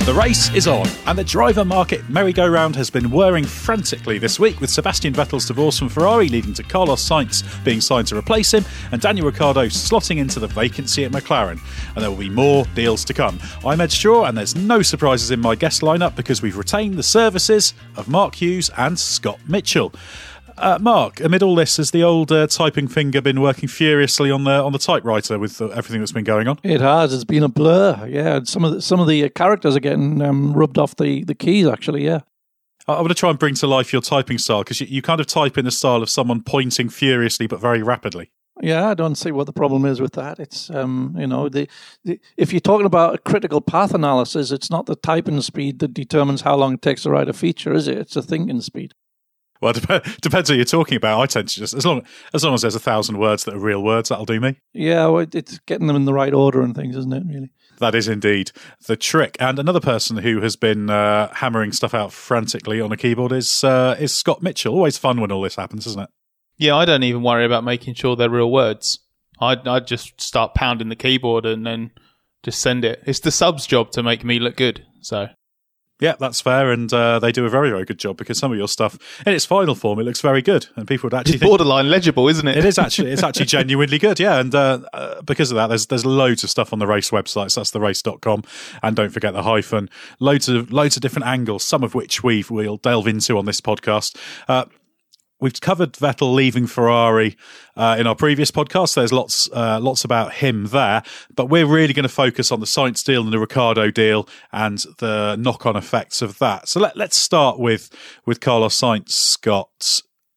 The race is on, and the driver market merry-go-round has been whirring frantically this week, with Sebastian Vettel's divorce from Ferrari leading to Carlos Sainz being signed to replace him, and Daniel Ricciardo slotting into the vacancy at McLaren. And there will be more deals to come. I'm Ed Straw, and there's no surprises in my guest lineup because we've retained the services of Mark Hughes and Scott Mitchell. Mark, amid all this, has the old typing finger been working furiously on the typewriter with everything that's been going on? It has. It's been a blur. Yeah, some of the characters are getting rubbed off the keys. Actually, yeah. I want to try and bring to life your typing style because you kind of type in the style of someone pointing furiously but very rapidly. Yeah, I don't see what the problem is with that. It's if you're talking about a critical path analysis, it's not the typing speed that determines how long it takes to write a feature, is it? It's the thinking speed. Well, depends who you're talking about. I tend to just, as long as there's 1,000 words that are real words, that'll do me. Yeah, well, it's getting them in the right order and things, isn't it, really? That is indeed the trick. And another person who has been hammering stuff out frantically on a keyboard is Scott Mitchell. Always fun when all this happens, isn't it? Yeah, I don't even worry about making sure they're real words. I'd just start pounding the keyboard and then just send it. It's the sub's job to make me look good, so... Yeah, that's fair, and they do a very, very good job because some of your stuff, in its final form, it looks very good, and people would actually it's borderline legible, isn't it? It's actually genuinely good, yeah, and because of that, there's loads of stuff on the race websites. That's therace.com, and don't forget the hyphen. Loads of different angles, some of which we'll delve into on this podcast. We've covered Vettel leaving Ferrari in our previous podcast. There's lots about him there, but we're really going to focus on the Sainz deal and the Ricciardo deal and the knock-on effects of that. So let's start with Carlos Sainz, Scott.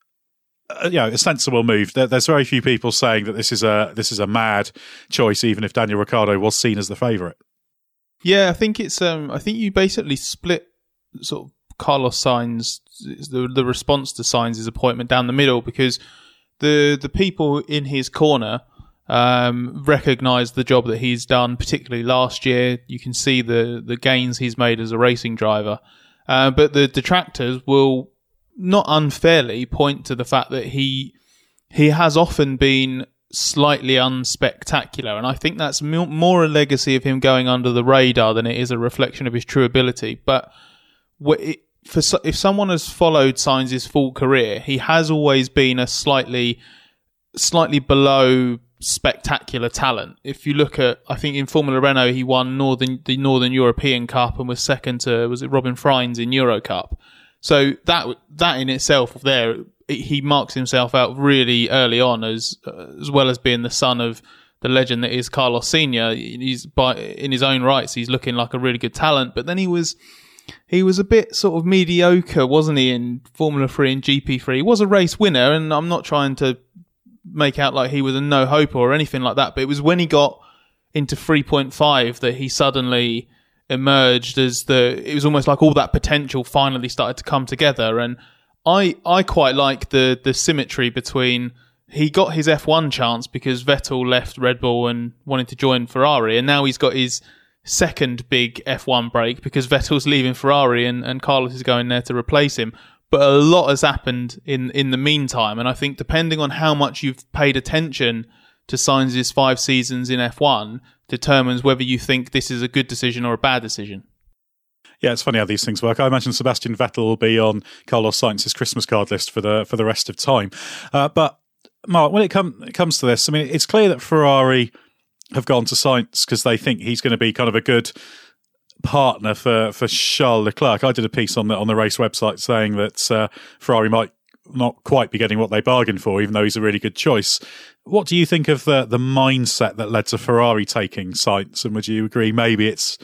A sensible move. There's very few people saying that this is a mad choice, even if Daniel Ricciardo was seen as the favourite. Yeah, I think it's. I think you basically split sort of Carlos Sainz, the response to Sainz's appointment down the middle, because the people in his corner recognise the job that he's done, particularly last year. You can see the gains he's made as a racing driver. But the detractors will not unfairly point to the fact that he has often been slightly unspectacular, and I think that's more a legacy of him going under the radar than it is a reflection of his true ability. But if someone has followed Sainz's full career, he has always been a slightly below spectacular talent. If you look at, I think in Formula Renault, he won the Northern European Cup and was second to, was it Robin Freins in Euro Cup? So that in itself, there he marks himself out really early on as well as being the son of the legend that is Carlos Senior. In his own rights, he's looking like a really good talent, but then he was a bit sort of mediocre, wasn't he, in Formula 3 and GP3. He was a race winner, and I'm not trying to make out like he was a no-hoper or anything like that, but it was when he got into 3.5 that he suddenly emerged as it was almost like all that potential finally started to come together. And I quite like the symmetry between, he got his F1 chance because Vettel left Red Bull and wanted to join Ferrari, and now he's got his second big F1 break because Vettel's leaving Ferrari and Carlos is going there to replace him. But a lot has happened in the meantime, and I think depending on how much you've paid attention to Sainz's 5 seasons in F1 determines whether you think this is a good decision or a bad decision. Yeah, it's funny how these things work. I imagine Sebastian Vettel will be on Carlos Sainz's Christmas card list for the rest of time. But Mark, when it comes to this, I mean, it's clear that Ferrari have gone to Sainz because they think he's going to be kind of a good partner for Charles Leclerc. I did a piece on the race website saying that Ferrari might not quite be getting what they bargained for, even though he's a really good choice. What do you think of the mindset that led to Ferrari taking Sainz? And would you agree maybe it's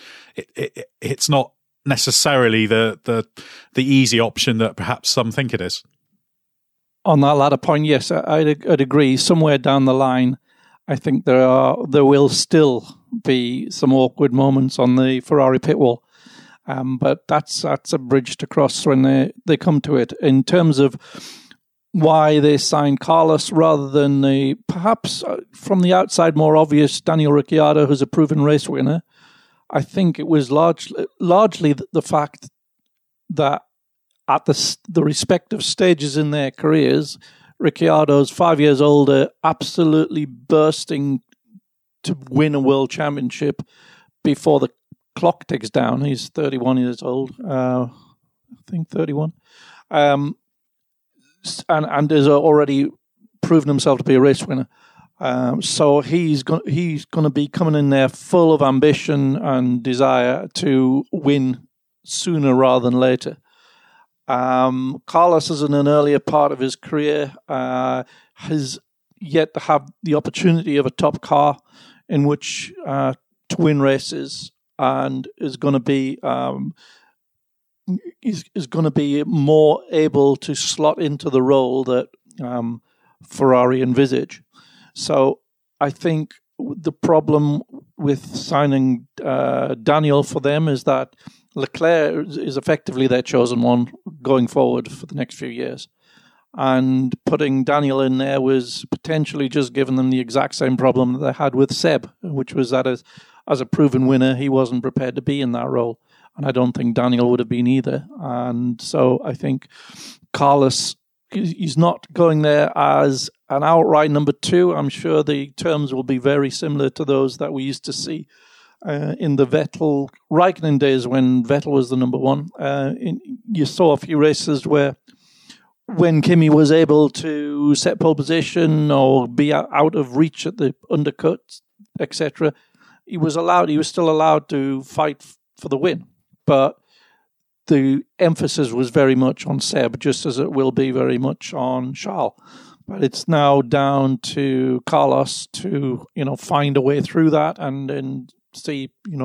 not necessarily the easy option that perhaps some think it is? On that latter point, yes, I'd agree. Somewhere down the line, I think there will still be some awkward moments on the Ferrari pit wall, but that's a bridge to cross when they come to it. In terms of why they signed Carlos rather than perhaps from the outside more obvious Daniel Ricciardo, who's a proven race winner, I think it was largely the fact that at the respective stages in their careers, Ricciardo's 5 years older, absolutely bursting to win a world championship before the clock ticks down. He's 31 years old, I think 31, and has already proven himself to be a race winner. So he's going to be coming in there full of ambition and desire to win sooner rather than later. Carlos is in an earlier part of his career, has yet to have the opportunity of a top car in which to win races, and is going to be more able to slot into the role that Ferrari envisage. So I think the problem with signing Daniel for them is that Leclerc is effectively their chosen one going forward for the next few years. And putting Daniel in there was potentially just giving them the exact same problem that they had with Seb, which was that as a proven winner, he wasn't prepared to be in that role. And I don't think Daniel would have been either. And so I think Carlos, he's not going there as an outright number 2. I'm sure the terms will be very similar to those that we used to see in the Vettel-Raikkonen days when Vettel was the number 1. You saw a few races where when Kimi was able to set pole position or be out of reach at the undercut, etc., he was still allowed to fight for the win. But the emphasis was very much on Seb, just as it will be very much on Charles. But it's now down to Carlos to, find a way through that and see,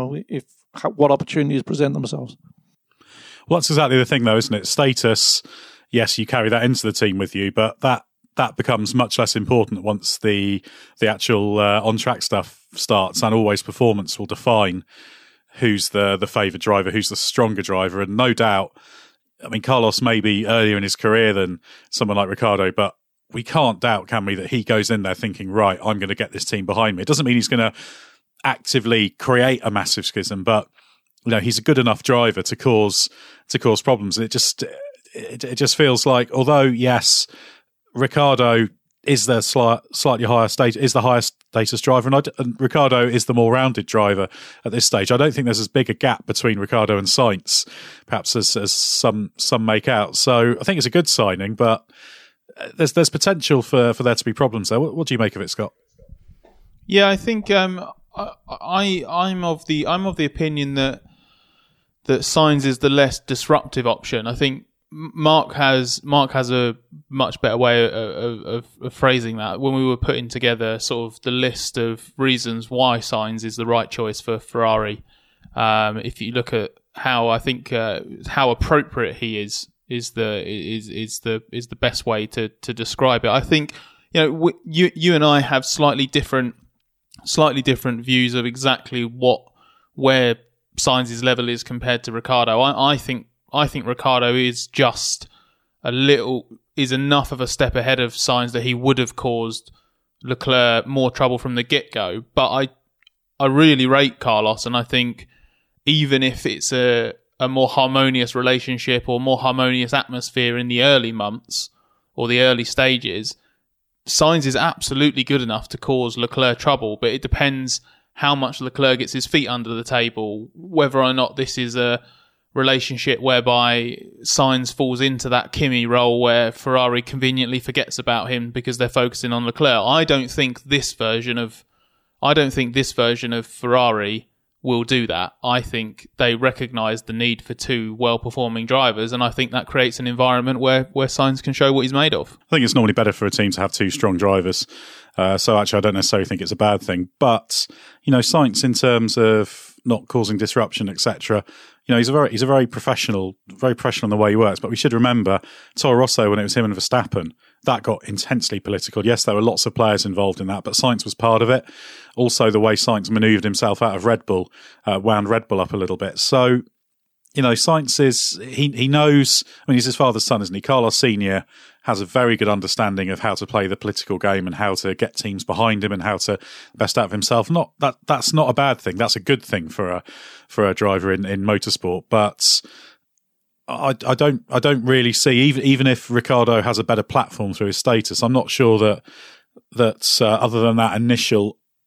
what opportunities present themselves. Well, that's exactly the thing, though, isn't it? Status, yes, you carry that into the team with you, but that becomes much less important once the actual on-track stuff starts, and always performance will define who's the favoured driver, who's the stronger driver. And no doubt, I mean, Carlos may be earlier in his career than someone like Ricciardo, but we can't doubt, can we, that he goes in there thinking, right, I'm going to get this team behind me. It doesn't mean he's going to actively create a massive schism, but he's a good enough driver to cause problems. And it just feels like, although yes, Ricciardo is the slightly higher stage, is the highest status driver, and Ricciardo is the more rounded driver at this stage. I don't think there's as big a gap between Ricciardo and Sainz, perhaps as some make out. So I think it's a good signing, but there's potential for there to be problems there. What do you make of it, Scott? Yeah, I think I'm of the opinion that Sainz is the less disruptive option. I think Mark has a much better way of phrasing that. When we were putting together sort of the list of reasons why Sainz is the right choice for Ferrari, if you look at how I think how appropriate he is the best way to describe it. I think you and I have slightly different views of exactly where Sainz's level is compared to Ricciardo. I think Ricciardo is just is enough of a step ahead of Sainz that he would have caused Leclerc more trouble from the get-go. But I really rate Carlos, and I think even if it's a more harmonious relationship or more harmonious atmosphere in the early months or the early stages, Sainz is absolutely good enough to cause Leclerc trouble, but it depends how much Leclerc gets his feet under the table, whether or not this is a relationship whereby Sainz falls into that Kimi role where Ferrari conveniently forgets about him because they're focusing on Leclerc. I don't think this version of Ferrari will do that. I think they recognise the need for two well-performing drivers, and I think that creates an environment where Sainz can show what he's made of. I think it's normally better for a team to have two strong drivers. So actually, I don't necessarily think it's a bad thing. But, Sainz, in terms of not causing disruption, etc., he's a very professional in the way he works. But we should remember Toro Rosso, when it was him and Verstappen, that got intensely political. Yes, there were lots of players involved in that, but Sainz was part of it. Also, the way Sainz manoeuvred himself out of Red Bull wound Red Bull up a little bit. So, Sainz he knows, he's his father's son, isn't he? Carlos Sr. has a very good understanding of how to play the political game and how to get teams behind him and how to best out of himself. That's not a bad thing. That's a good thing for a driver in motorsport. But I don't really see, even if Ricciardo has a better platform through his status, I'm not sure that other than that initial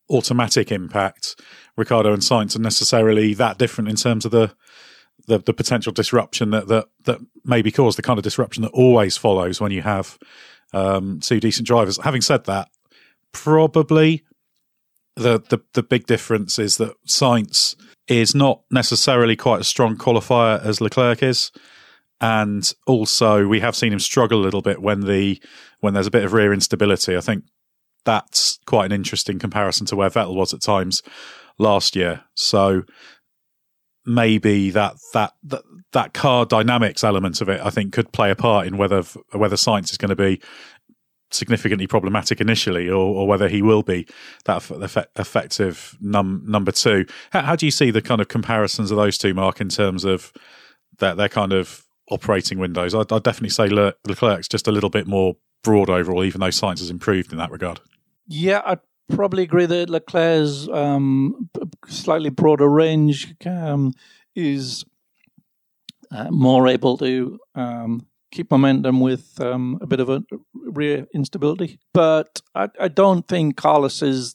automatic impact, Ricciardo and Sainz are necessarily that different in terms of the potential disruption that maybe caused, the kind of disruption that always follows when you have two decent drivers. Having said that, probably the big difference is that Sainz is not necessarily quite a strong qualifier as Leclerc is. And also, we have seen him struggle a little bit when there's a bit of rear instability. I think that's quite an interesting comparison to where Vettel was at times last year. So maybe that car dynamics element of it, I think, could play a part in whether Sainz is going to be significantly problematic initially, or whether he will be that effective number two. How do you see the kind of comparisons of those two, Mark, in terms of their kind of operating windows? I'd definitely say Leclerc's just a little bit more broad overall, even though Sainz has improved in that regard. Yeah, I'd probably agree that Leclerc's slightly broader range is more able to keep momentum with a bit of a rear instability. But I don't think Carlos is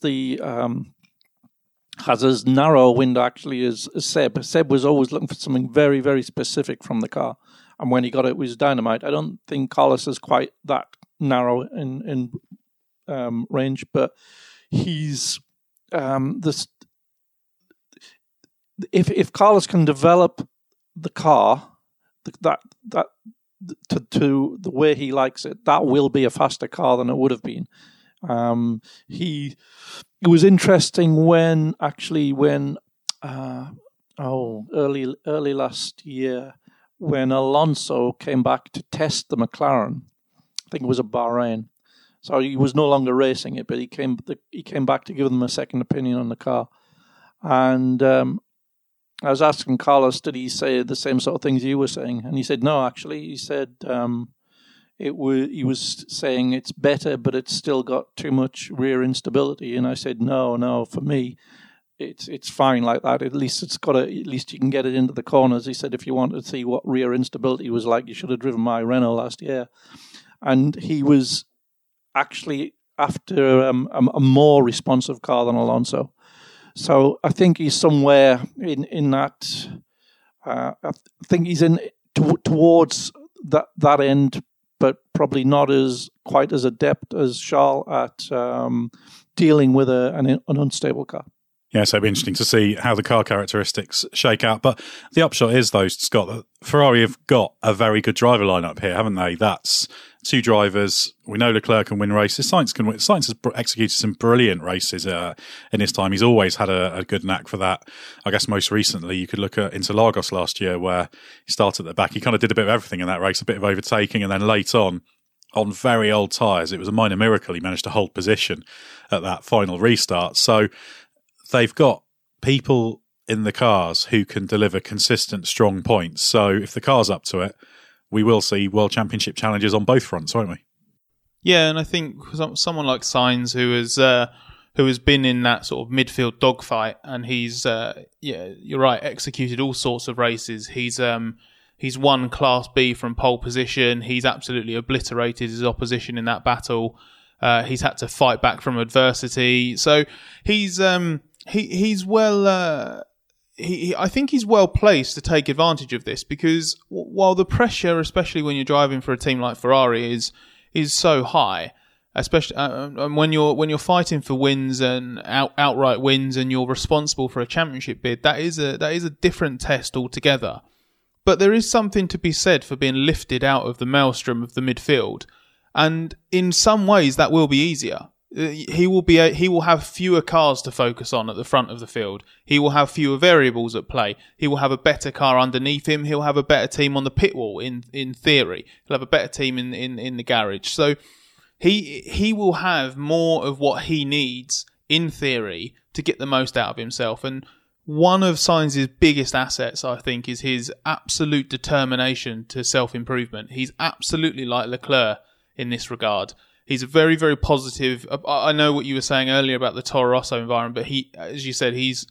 has as narrow a window actually as Seb. Seb was always looking for something very, very specific from the car. And when he got it was dynamite. I don't think Carlos is quite that narrow in range, but he's if Carlos can develop the car that to the way he likes it, that will be a faster car than it would have been. It was interesting when early last year, when Alonso came back to test the McLaren. I think it was at Bahrain. So he was no longer racing it, but he came back to give them a second opinion on the car. And I was asking Carlos, did he say the same sort of things you were saying? And he said, no, actually. He said he was saying it's better, but it's still got too much rear instability. And I said, no, for me, it's fine like that. At least you can get it into the corners. He said, if you want to see what rear instability was like, you should have driven my Renault last year. And he was actually after a more responsive car than Alonso. So I think he's somewhere in that. I think he's towards that end, but probably not quite as adept as Charles at dealing with an unstable car. Yeah, so it'll be interesting to see how the car characteristics shake out. But the upshot is, though, Scott, that Ferrari have got a very good driver lineup here, haven't they? That's two drivers. We know Leclerc can win races. Sainz can win. Sainz has executed some brilliant races in his time. He's always had a good knack for that. I guess most recently, you could look at Interlagos last year, where he started at the back. He kind of did a bit of everything in that race, a bit of overtaking, and then late on very old tyres, it was a minor miracle he managed to hold position at that final restart. So they've got people in the cars who can deliver consistent, strong points. So if the car's up to it, we will see World Championship challenges on both fronts, won't we? Yeah, and I think someone like Sainz, who has been in that sort of midfield dogfight, and he's you're right, executed all sorts of races. He's won Class B from pole position. He's absolutely obliterated his opposition in that battle. He's had to fight back from adversity. So he's well. I think he's well placed to take advantage of this, because while the pressure, especially when you're driving for a team like Ferrari, is so high, especially when you're fighting for wins and outright wins, and you're responsible for a championship bid, that is a different test altogether. But there is something to be said for being lifted out of the maelstrom of the midfield, and in some ways that will be easier. He will have fewer cars to focus on at the front of the field. He will have fewer variables at play. He will have a better car underneath him. He'll have a better team on the pit wall in theory. He'll have a better team in the garage. So he will have more of what he needs in theory to get the most out of himself. And one of Sainz's biggest assets, I think, is his absolute determination to self-improvement. He's absolutely like Leclerc in this regard. He's very, very positive. I know what you were saying earlier about the Toro Rosso environment, but he, as you said, he's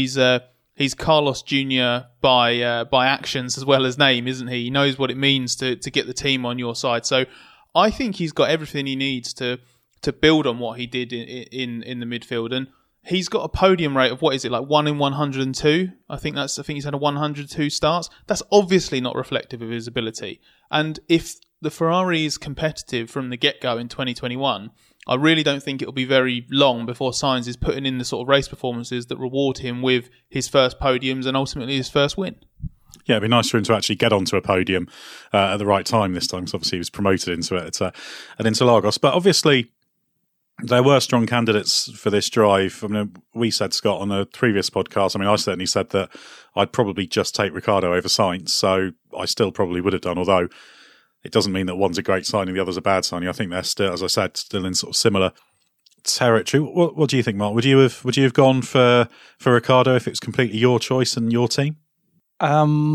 Carlos Jr. by actions as well as name, isn't he? He knows what it means to get the team on your side. So I think he's got everything he needs to build on what he did in the midfield. he's got a podium rate of, what is it, like 1 in 102? I think he's had a 102 starts. That's obviously not reflective of his ability. And if the Ferrari is competitive from the get-go in 2021, I really don't think it'll be very long before Sainz is putting in the sort of race performances that reward him with his first podiums and ultimately his first win. Yeah, it'd be nice for him to actually get onto a podium at the right time this time, because obviously he was promoted into it at Interlagos. But obviously, there were strong candidates for this drive. I mean, we said, Scott, on a previous podcast, I mean, I certainly said that I'd probably just take Ricciardo over Sainz, so I still probably would have done, although it doesn't mean that one's a great signing, the other's a bad signing. I think they're still, as I said, still in sort of similar territory. What do you think, Mark? Would you have gone for Ricciardo if it was completely your choice and your team? I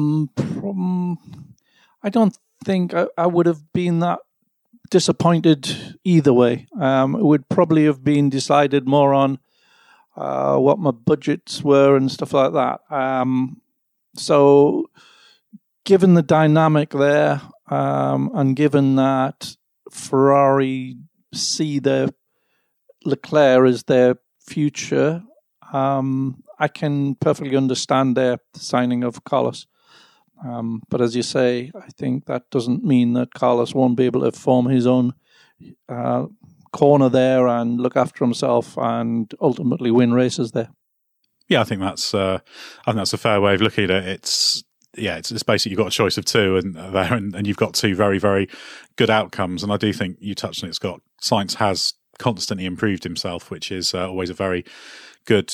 don't think I would have been that disappointed either way. It would probably have been decided more on what my budgets were and stuff like that. So given the dynamic there, and given that Ferrari see their Leclerc as their future, I can perfectly understand their signing of Carlos. But as you say, I think that doesn't mean that Carlos won't be able to form his own corner there and look after himself and ultimately win races there. Yeah, I think that's a fair way of looking at it. It's basically you've got a choice of two, and you've got two very, very good outcomes. And I do think you touched on it, Scott. Sainz has constantly improved himself, which is always a very good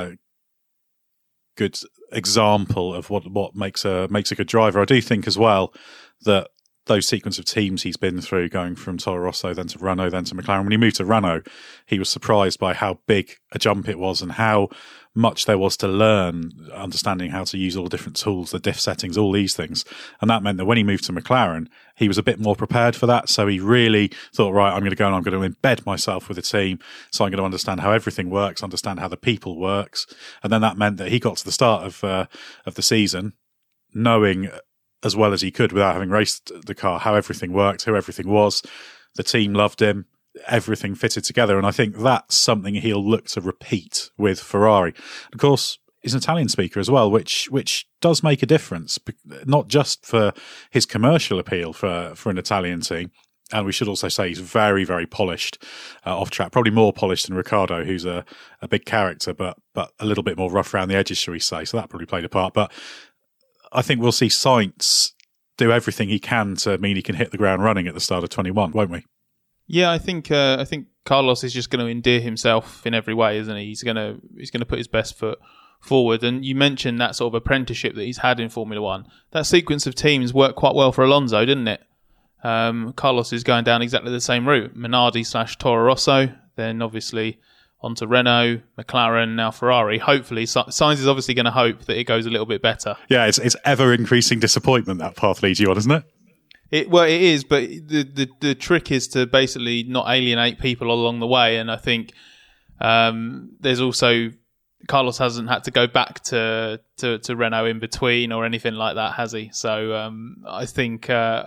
example of what makes a good driver. I do think as well that those sequence of teams he's been through, going from Toro Rosso, then to Renault, then to McLaren. When he moved to Renault, he was surprised by how big a jump it was and how much there was to learn, understanding how to use all the different tools, the diff settings, all these things. And that meant that when he moved to McLaren, he was a bit more prepared for that. So he really thought, right, I'm going to go and I'm going to embed myself with the team. So I'm going to understand how everything works, understand how the people works. And then that meant that he got to the start of the season knowing as well as he could without having raced the car, how everything worked, who everything was. The team loved him. Everything fitted together. And I think that's something he'll look to repeat with Ferrari. Of course, he's an Italian speaker as well, which does make a difference, not just for his commercial appeal for an Italian team. And we should also say he's very, very polished off track, probably more polished than Ricciardo, who's a big character, but a little bit more rough around the edges, shall we say. So that probably played a part. But I think we'll see Sainz do everything he can to mean he can hit the ground running at the start of 21, won't we? Yeah, I think Carlos is just going to endear himself in every way, isn't he? He's going to put his best foot forward. And you mentioned that sort of apprenticeship that he's had in Formula One. That sequence of teams worked quite well for Alonso, didn't it? Carlos is going down exactly the same route. Minardi / Toro Rosso, then obviously onto Renault, McLaren, now Ferrari. Hopefully, Sainz is obviously going to hope that it goes a little bit better. Yeah, it's ever increasing disappointment that path leads you on, isn't it? It is, but the trick is to basically not alienate people along the way. And I think there's also Carlos hasn't had to go back to Renault in between or anything like that, has he? So I think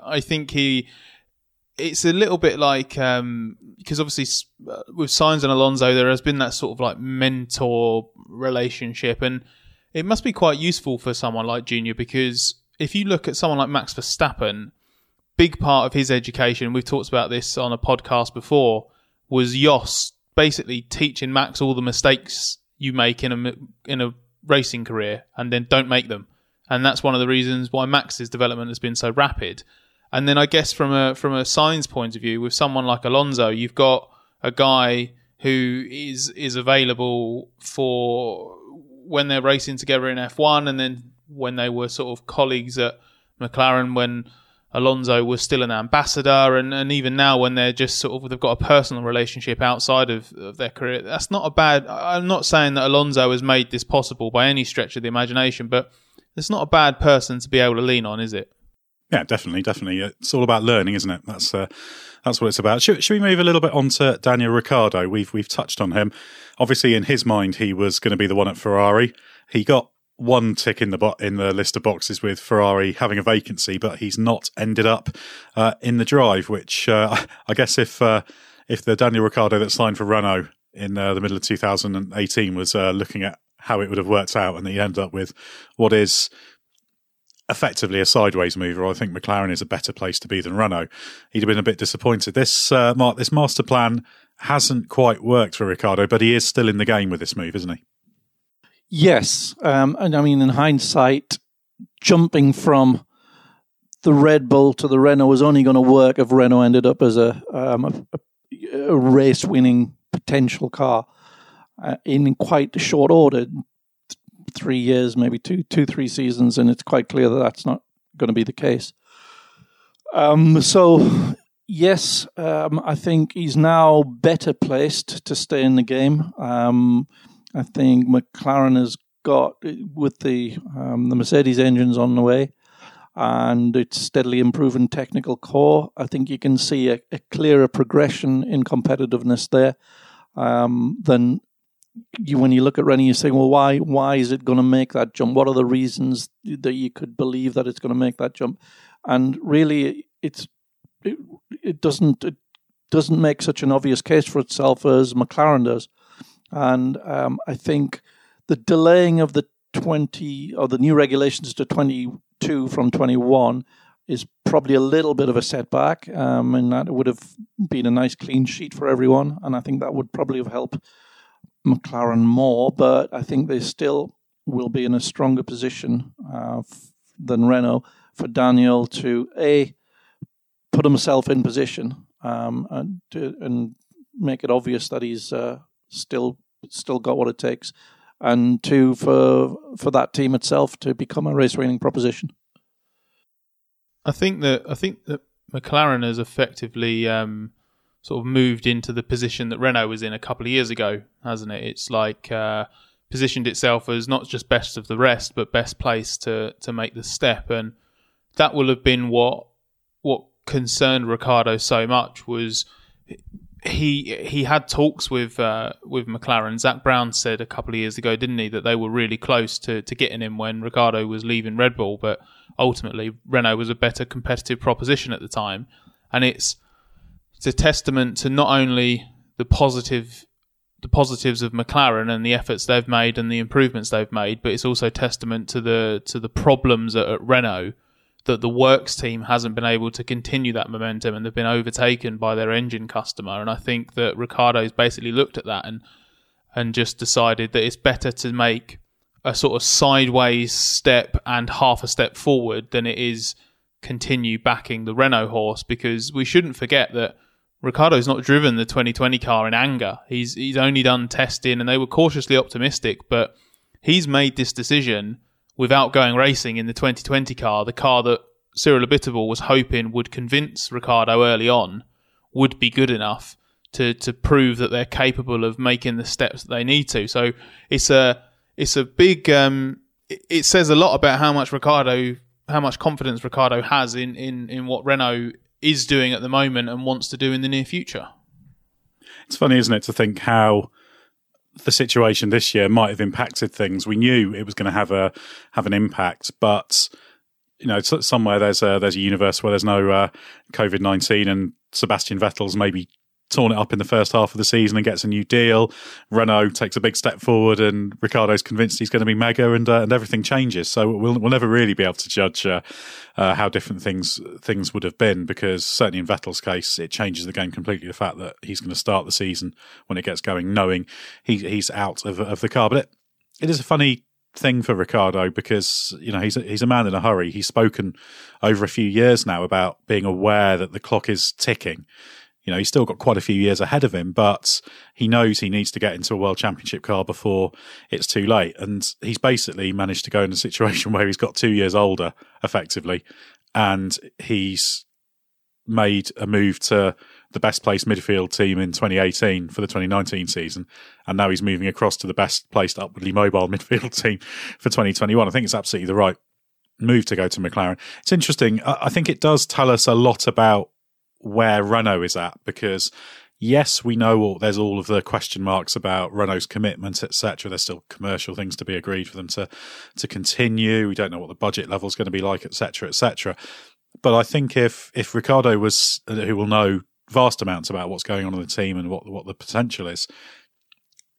it's a little bit like because obviously with Sainz and Alonso there has been that sort of like mentor relationship, and it must be quite useful for someone like Junior, because if you look at someone like Max Verstappen, big part of his education, we've talked about this on a podcast before, was Jos basically teaching Max all the mistakes you make in a racing career and then don't make them. And that's one of the reasons why Max's development has been so rapid. And then I guess from a Sainz point of view, with someone like Alonso, you've got a guy who is available for when they're racing together in F1, and then when they were sort of colleagues at McLaren when Alonso was still an ambassador, and even now when they're just sort of, they've got a personal relationship outside of their career. That's not a bad, I'm not saying that Alonso has made this possible by any stretch of the imagination, but it's not a bad person to be able to lean on, is it? Yeah, definitely. It's all about learning, isn't it? That's what it's about. Should we move a little bit on to Daniel Ricciardo? We've touched on him. Obviously, in his mind, he was going to be the one at Ferrari. He got one tick in the list of boxes with Ferrari having a vacancy, but he's not ended up in the drive. Which I guess if the Daniel Ricciardo that signed for Renault in the middle of 2018 was looking at how it would have worked out, and he ended up with what is effectively a sideways move. Or I think McLaren is a better place to be than Renault. He'd have been a bit disappointed. This master plan hasn't quite worked for Ricciardo, but he is still in the game with this move, isn't he? Yes, and I mean, in hindsight, jumping from the Red Bull to the Renault was only going to work if Renault ended up as a race-winning potential car in quite short order. 3 years, maybe 3 seasons, and it's quite clear that that's not going to be the case. So, yes, I think he's now better placed to stay in the game. I think McLaren has got, with the Mercedes engines on the way, and its steadily improving technical core, I think you can see a clearer progression in competitiveness there than when you look at Renault. You say, well, why is it going to make that jump? What are the reasons that you could believe that it's going to make that jump? And really, it doesn't make such an obvious case for itself as McLaren does. And I think the delaying of the new regulations to 22 from 21 is probably a little bit of a setback, and that would have been a nice clean sheet for everyone. And I think that would probably have helped McLaren more, but I think they still will be in a stronger position than Renault for Daniel to put himself in position and make it obvious that he's still got what it takes, and two, for that team itself to become a race-winning proposition. I think that McLaren has effectively sort of moved into the position that Renault was in a couple of years ago, hasn't it? It's like positioned itself as not just best of the rest, but best place to make the step, and that will have been what concerned Ricciardo so much. Was he had talks with McLaren. Zak Brown said a couple of years ago, didn't he, that they were really close to getting him when Ricciardo was leaving Red Bull, but ultimately Renault was a better competitive proposition at the time, and it's a testament to not only the positives of McLaren and the efforts they've made and the improvements they've made, but it's also testament to the problems at Renault, that the works team hasn't been able to continue that momentum and they've been overtaken by their engine customer. And I think that Ricciardo's basically looked at that and just decided that it's better to make a sort of sideways step and half a step forward than it is continue backing the Renault horse, because we shouldn't forget that Ricciardo's not driven the 2020 car in anger. He's only done testing, and they were cautiously optimistic, but he's made this decision without going racing in the 2020 car, the car that Cyril Abiteboul was hoping would convince Ricciardo early on would be good enough to prove that they're capable of making the steps that they need to. So it's a big. It says a lot about how much confidence Ricciardo has in what Renault is doing at the moment and wants to do in the near future. It's funny, isn't it, to think how the situation this year might have impacted things. We knew it was going to have an impact, but somewhere there's a universe where there's no COVID-19, and Sebastian Vettel's maybe torn it up in the first half of the season and gets a new deal. Renault takes a big step forward, and Ricciardo's convinced he's going to be mega, and everything changes. So we'll never really be able to judge how different things would have been, because certainly in Vettel's case, it changes the game completely. The fact that he's going to start the season when it gets going, knowing he's out of the car. But it is a funny thing for Ricciardo, because he's a man in a hurry. He's spoken over a few years now about being aware that the clock is ticking. He's still got quite a few years ahead of him, but he knows he needs to get into a World Championship car before it's too late. And he's basically managed to go in a situation where he's got 2 years older, effectively, and he's made a move to the best placed midfield team in 2018 for the 2019 season, and now he's moving across to the best placed upwardly mobile midfield team for 2021. I think it's absolutely the right move to go to McLaren. It's interesting. I think it does tell us a lot about where Renault is at, because yes, we know there's all of the question marks about Renault's commitment, etc. There's still commercial things to be agreed for them to continue. We don't know what the budget level is going to be like, etc., etc. But I think if Ricciardo who will know vast amounts about what's going on in the team and what the potential is,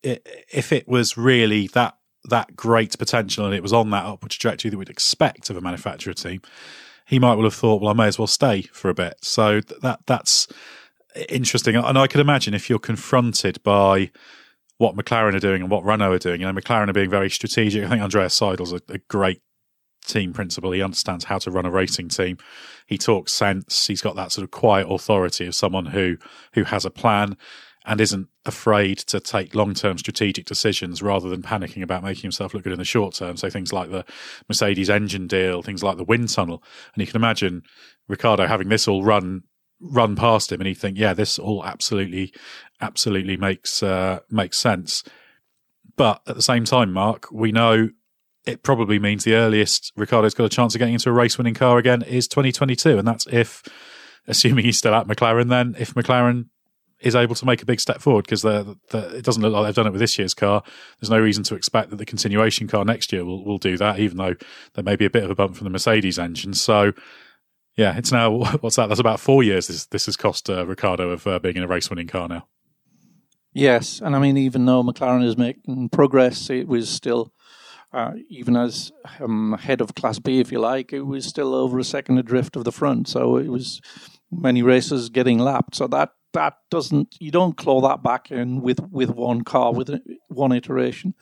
if it was really that great potential and it was on that upward trajectory that we'd expect of a manufacturer team, he might well have thought, well, I may as well stay for a bit. So that's interesting. And I can imagine if you're confronted by what McLaren are doing and what Renault are doing, McLaren are being very strategic. I think Andreas Seidel's a great team principal. He understands how to run a racing team. He talks sense. He's got that sort of quiet authority of someone who has a plan and isn't afraid to take long-term strategic decisions rather than panicking about making himself look good in the short term. So things like the Mercedes engine deal, things like the wind tunnel. And you can imagine Ricciardo having this all run past him and he'd think, yeah, this all absolutely makes sense. But at the same time, Mark, we know it probably means the earliest Ricciardo's got a chance of getting into a race-winning car again is 2022. And that's if, assuming he's still at McLaren, then if McLaren is able to make a big step forward, because it doesn't look like they've done it with this year's car. There's no reason to expect that the continuation car next year will do that, even though there may be a bit of a bump from the Mercedes engine. So, yeah, it's now, what's that? That's about 4 years this has cost Ricciardo of being in a race-winning car now. Yes, and I mean, even though McLaren is making progress, it was still, even as head of Class B, if you like, it was still over a second adrift of the front. So it was many races getting lapped. So that doesn't, you don't claw that back in with one car, with one iteration.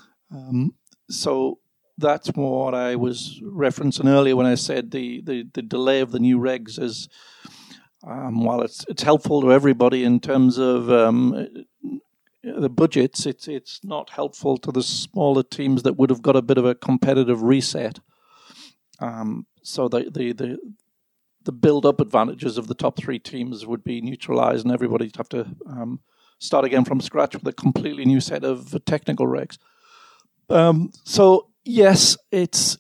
So that's what I was referencing earlier when I said the delay of the new regs is, while it's helpful to everybody in terms of the budgets, it's not helpful to the smaller teams that would have got a bit of a competitive reset. So the build-up advantages of the top three teams would be neutralised, and everybody'd have to start again from scratch with a completely new set of technical regs. So yes, it's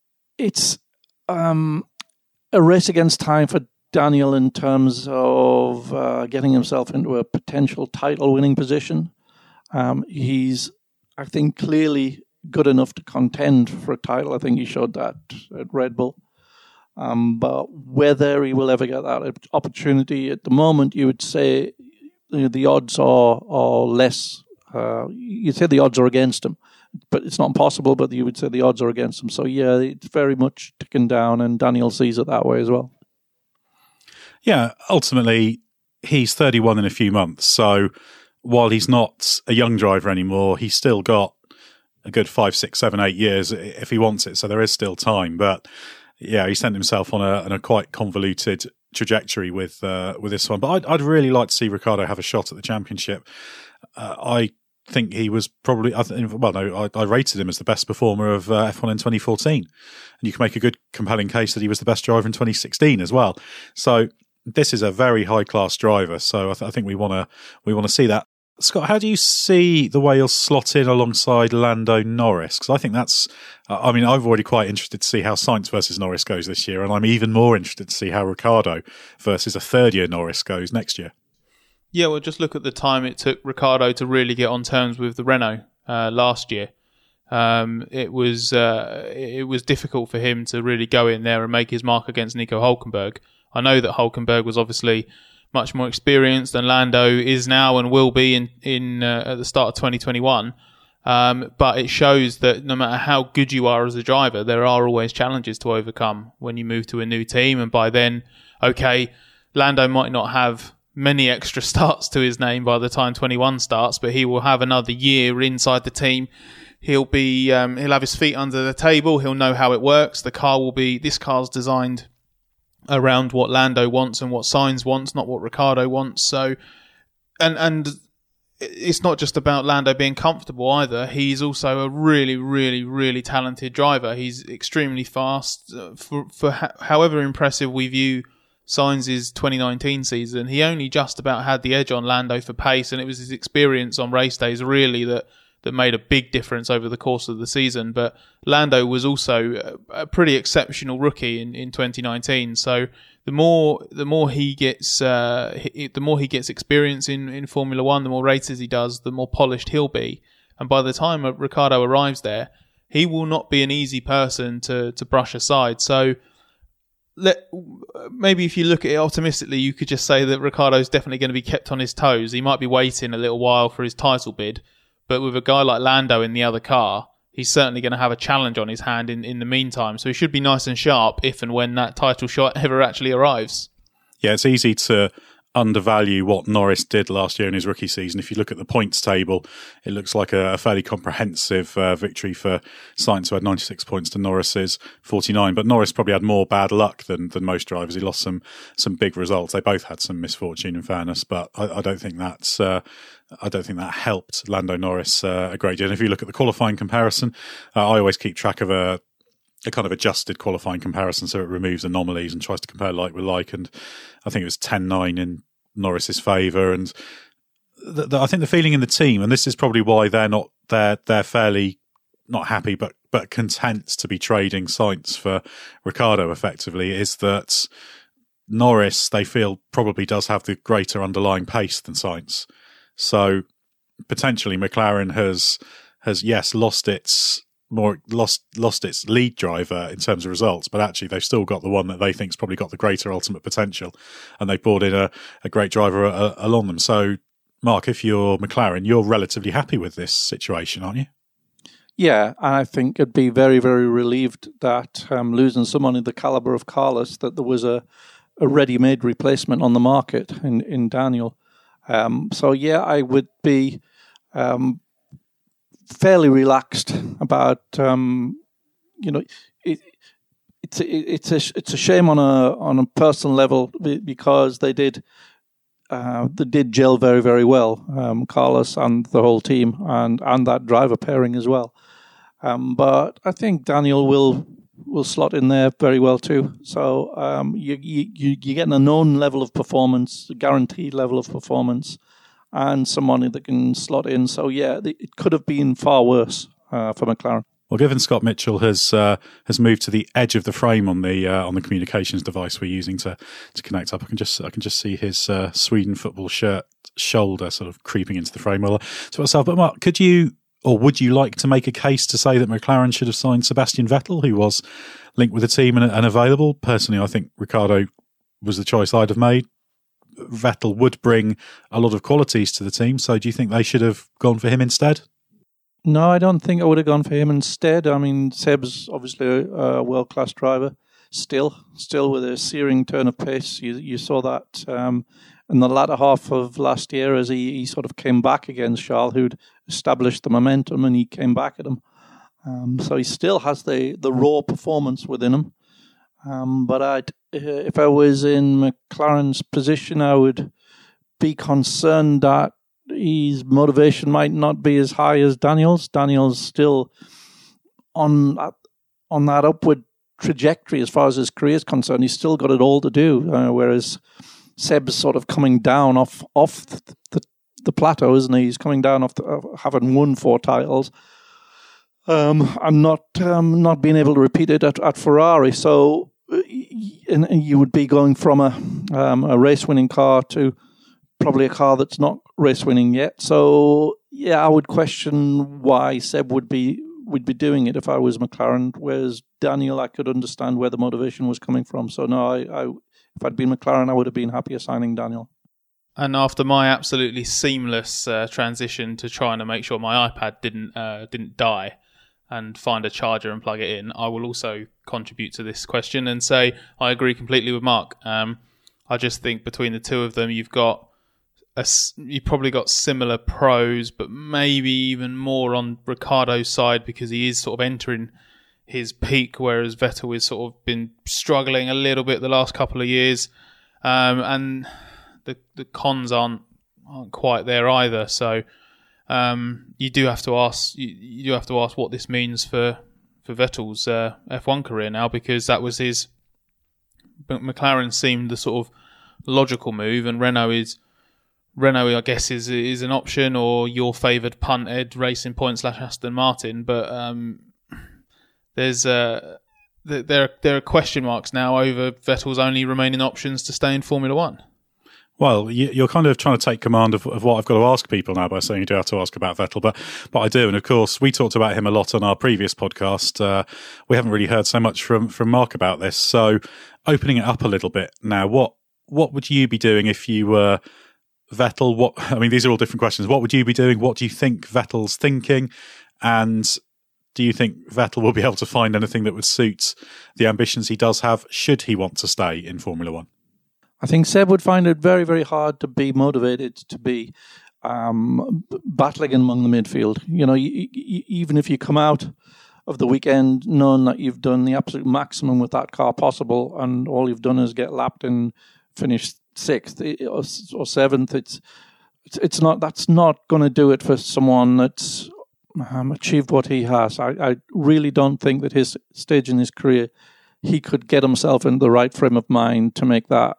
a race against time for Daniel in terms of getting himself into a potential title-winning position. He's, I think, clearly good enough to contend for a title. I think he showed that at Red Bull. But whether he will ever get that opportunity at the moment, you would say the odds are less. You'd say the odds are against him, but it's not impossible. But you would say the odds are against him. So yeah, it's very much ticking down, and Daniel sees it that way as well. Yeah, ultimately, he's 31 in a few months. So while he's not a young driver anymore, he's still got a good 5, 6, 7, 8 years if he wants it. So there is still time. But yeah, he sent himself on a quite convoluted trajectory with this one. But I'd really like to see Ricciardo have a shot at the championship. I think he was probably, I rated him as the best performer of F1 in 2014. And you can make a good, compelling case that he was the best driver in 2016 as well. So this is a very high-class driver. So I think we want to see that. Scott, how do you see the way he'll slot in alongside Lando Norris? Because I think that's, I'm already quite interested to see how Sainz versus Norris goes this year, and I'm even more interested to see how Ricciardo versus a third-year Norris goes next year. Yeah, well, just look at the time it took Ricciardo to really get on terms with the Renault last year. It was difficult for him to really go in there and make his mark against Nico Hülkenberg. I know that Hülkenberg was obviously much more experienced than Lando is now and will be in at the start of 2021. But it shows that no matter how good you are as a driver, there are always challenges to overcome when you move to a new team. And by then, okay, Lando might not have many extra starts to his name by the time 21 starts, but he will have another year inside the team. He'll have his feet under the table. He'll know how it works. This car's designed around what Lando wants and what Sainz wants, not what Ricciardo wants. So, and it's not just about Lando being comfortable either. He's also a really, really, really talented driver. He's extremely fast. For however impressive we view Sainz's 2019 season, he only just about had the edge on Lando for pace, and it was his experience on race days really that made a big difference over the course of the season. But Lando was also a pretty exceptional rookie in 2019. So the more he gets experience in Formula One, the more races he does, the more polished he'll be. And by the time Ricciardo arrives there, he will not be an easy person to brush aside. So maybe if you look at it optimistically, you could just say that Ricciardo's definitely going to be kept on his toes. He might be waiting a little while for his title bid, but with a guy like Lando in the other car, he's certainly going to have a challenge on his hand in the meantime. So he should be nice and sharp if and when that title shot ever actually arrives. Yeah, it's easy to undervalue what Norris did last year in his rookie season. If you look at the points table, it looks like a fairly comprehensive victory for Sainz, who had 96 points to Norris's 49. But Norris probably had more bad luck than most drivers. He lost some big results. They both had some misfortune, in fairness, but I don't think that's I don't think that helped Lando Norris a great deal. And if you look at the qualifying comparison, I always keep track of a kind of adjusted qualifying comparison, so it removes anomalies and tries to compare like with like. And I think it was 10-9 in Norris's favour. And I think the feeling in the team, and this is probably why they're fairly not happy, but content to be trading Sainz for Ricciardo effectively, is that Norris, they feel, probably does have the greater underlying pace than Sainz. So potentially McLaren has lost its lead driver in terms of results, but actually they've still got the one that they think's probably got the greater ultimate potential, and they've brought in a great driver along them. So, Mark, if you're McLaren, you're relatively happy with this situation, aren't you? Yeah, and I think it'd be very, very relieved that losing someone in the caliber of Carlos, that there was a ready-made replacement on the market in Daniel. So yeah, I would be fairly relaxed about it's a shame on a personal level, because they did gel very, very well, Carlos and the whole team, and that driver pairing as well. But I think Daniel will slot in there very well too. So you're getting a known level of performance, a guaranteed level of performance, and someone that can slot in. So yeah, it could have been far worse for McLaren. Well, given Scott Mitchell has moved to the edge of the frame on the communications device we're using to connect up, I can just see his Sweden football shirt shoulder sort of creeping into the frame. Well, to myself, but Mark, could you or would you like to make a case to say that McLaren should have signed Sebastian Vettel, who was linked with the team and available? Personally, I think Ricciardo was the choice I'd have made. Vettel would bring a lot of qualities to the team, so do you think they should have gone for him instead? No, I don't think I would have gone for him instead. I mean, Seb's obviously a world-class driver, still with a searing turn of pace. You saw that in the latter half of last year as he sort of came back against Charles, who'd established the momentum, and he came back at him. So he still has the raw performance within him. But if I was in McLaren's position, I would be concerned that his motivation might not be as high as Daniel's. Daniel's still on that upward trajectory as far as his career is concerned. He's still got it all to do, whereas Seb's sort of coming down off the plateau, isn't he? He's coming down off having won 4 titles. And not being able to repeat it at Ferrari. So and you would be going from a race-winning car to probably a car that's not race-winning yet. So yeah, I would question why Seb would be doing it if I was McLaren. Whereas Daniel, I could understand where the motivation was coming from. So no, if I'd been McLaren, I would have been happier signing Daniel. And after my absolutely seamless transition to trying to make sure my iPad didn't die and find a charger and plug it in, I will also contribute to this question and say I agree completely with Mark. I just think between the two of them, you've probably got similar pros, but maybe even more on Ricciardo's side because he is sort of entering his peak, whereas Vettel has sort of been struggling a little bit the last couple of years, and the cons aren't quite there either. So you do have to ask what this means for Vettel's F1 career now, because that was his. McLaren seemed the sort of logical move, and Renault, I guess, is an option, or your favoured punt, Ed Racing Point / Aston Martin. But there are question marks now over Vettel's only remaining options to stay in Formula One. Well, you're kind of trying to take command of what I've got to ask people now by saying you do have to ask about Vettel, but I do. And of course, we talked about him a lot on our previous podcast. We haven't really heard so much from Mark about this. So opening it up a little bit now, what would you be doing if you were Vettel? These are all different questions. What would you be doing? What do you think Vettel's thinking? And do you think Vettel will be able to find anything that would suit the ambitions he does have, should he want to stay in Formula One? I think Seb would find it very, very hard to be motivated to be battling among the midfield. Even if you come out of the weekend knowing that you've done the absolute maximum with that car possible, and all you've done is get lapped and finish 6th or 7th, that's not going to do it for someone that's achieved what he has. I really don't think that his stage in his career, he could get himself into the right frame of mind to make that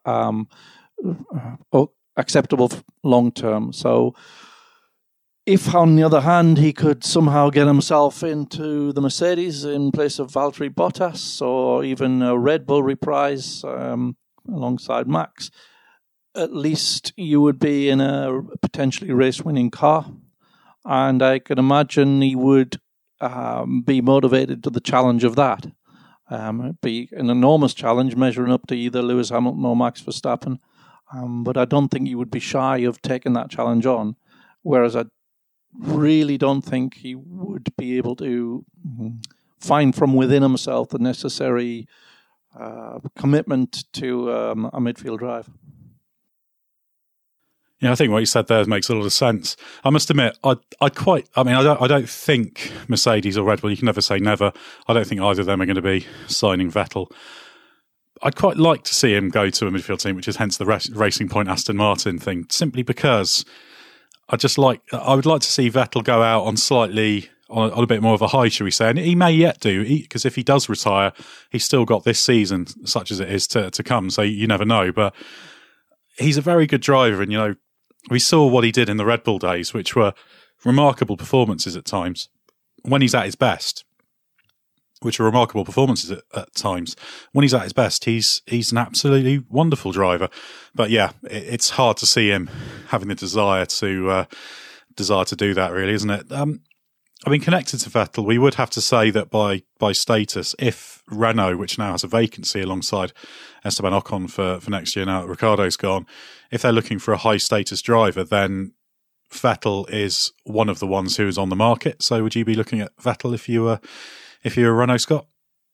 acceptable long term. So if, on the other hand, he could somehow get himself into the Mercedes in place of Valtteri Bottas, or even a Red Bull reprise alongside Max, at least you would be in a potentially race-winning car. And I can imagine he would be motivated to the challenge of that. It'd be an enormous challenge, measuring up to either Lewis Hamilton or Max Verstappen. But I don't think he would be shy of taking that challenge on. Whereas I really don't think he would be able to find from within himself the necessary commitment to a midfield drive. Yeah, I think what you said there makes a lot of sense. I must admit, I don't think Mercedes or Red Bull, you can never say never. I don't think either of them are going to be signing Vettel. I'd quite like to see him go to a midfield team, which is hence the Racing Point Aston Martin thing, simply because I would like to see Vettel go out on a bit more of a high, shall we say, and he may yet do, because if he does retire, he's still got this season, such as it is, to come, so you never know. But he's a very good driver, and we saw what he did in the Red Bull days, which were remarkable performances at times, when he's at his best. Which are remarkable performances at times. When he's at his best, he's an absolutely wonderful driver. But yeah, it's hard to see him having the desire to do that, really, isn't it? Connected to Vettel, we would have to say that by status, if Renault, which now has a vacancy alongside Esteban Ocon for next year now that Ricciardo's gone, if they're looking for a high status driver, then Vettel is one of the ones who is on the market. So would you be looking at Vettel if you were Renault, Scott?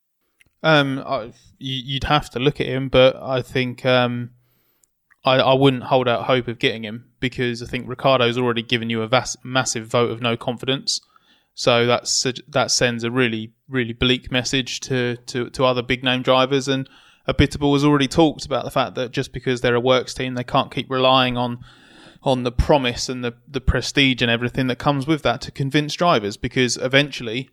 You'd have to look at him, but I think I wouldn't hold out hope of getting him, because I think Ricciardo's already given you a massive vote of no confidence. So that sends a really, really bleak message to other big name drivers. And Abiteboul has already talked about the fact that just because they're a works team, they can't keep relying on the promise and the prestige and everything that comes with that to convince drivers, because eventually